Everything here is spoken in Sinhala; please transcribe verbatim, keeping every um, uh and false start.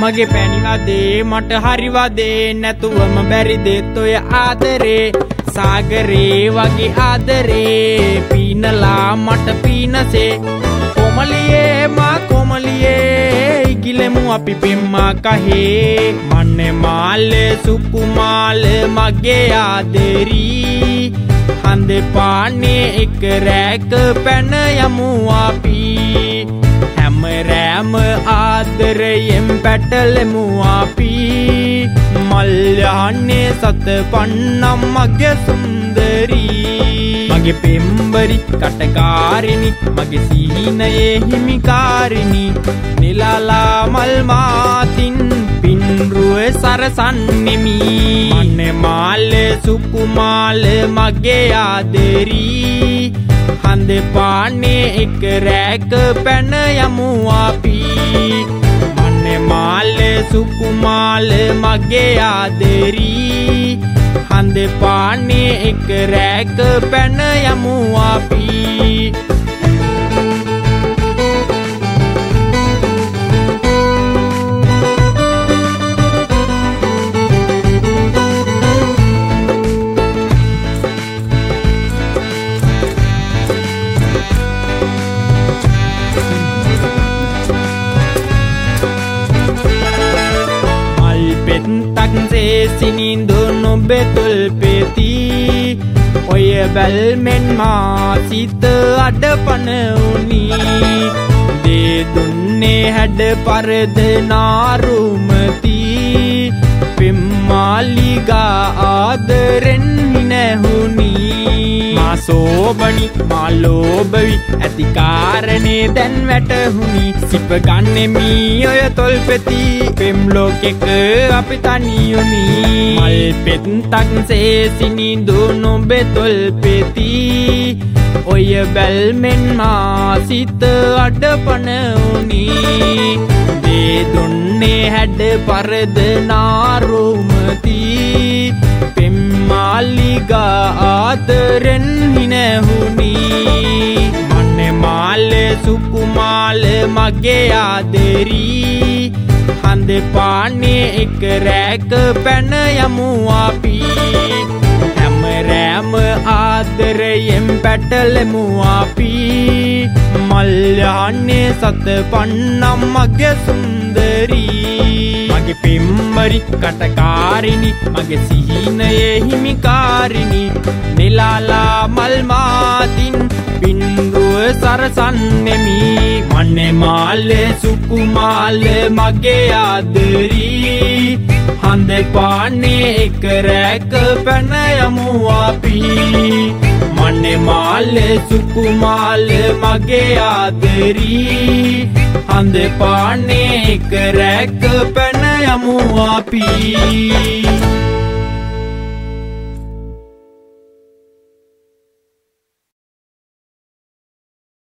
මගේ පැණිවදේ මට හරිවදේ නැතුවම බැරි දෙත් ඔය ආදරේ සාගරේ වගේ ආදරේ පීනලා මට පීනසේ කොමලියේ මා කොමලියේ ඉගිලෙමු අපි පෙම්මා කහේ මන්නේ මාලේ සුකුමාලේ මගේ ආදරී හඳේ පානේ එක රැක පැන යමු අපි හැම රැම ආදරයෙන් පැටලෙමු අපි මල් යහනේ සත පන්නම් මගේ සුන්දරී මගේ පෙම්බරි කටකාරිනි මගේ සීනයේ හිමිකාරිනි නිලාලා මල් මාතින් පින්රුවේ සරසන්නෙමි මන්නේ මාලේ සුකුමාලේ මගේ ආදරී හඳේ පානේ එක රැක පැන යමු අපි මන්නේ මාලේ සුකුමාලේ මගේ ආදරී හඳේ පානේ එක රැක පැන යමු අපි takse sinindo no betul peti oy balmen ma sit adapan uni de dunne had parad narumati pimmaliga adaren hinahuni ma sobani ma lobavi ඇති කාරණේ දැන් වැටහුණි සිප ගන්නෙ මී ඔය තොල්පෙති පෙම් ලෝකෙක අපි තනියුනි මල් පෙත්තක්සේ සිනිඳු නොබේ තොල්පෙති ඔය බැල්මෙන් මා සිත අඩපන උනි දේ දුන්නේ හැඩ පරද නාරුමති පෙම් මාලිගා ආදරෙන් හිනහුනි මාලේ සුකුමාලේ මගේ ආදරී හඳේ පානේ එක රැක පැන යමු අපි හැම රැම ආදරයෙන් පැටලෙමු අපි මල් යහනේ සත පන්නම් මගේ සුන්දරී මගේ පෙම්බරි කටකාරිනි මගේ සිහිනයේ හිමිකාරිනි නිලාලා මල් මාතින් පින්රුවේ සරසන්නෙමි මන්නේ මාලේ සුකුමාලේ මගේ ආදරී හඳේ පානේ එක රැක පැන යමු අපි මන්නේ මාලේ සුකුමාලේ මගේ ආදරී හඳේ පානේ එක රැක පැන යමු අපි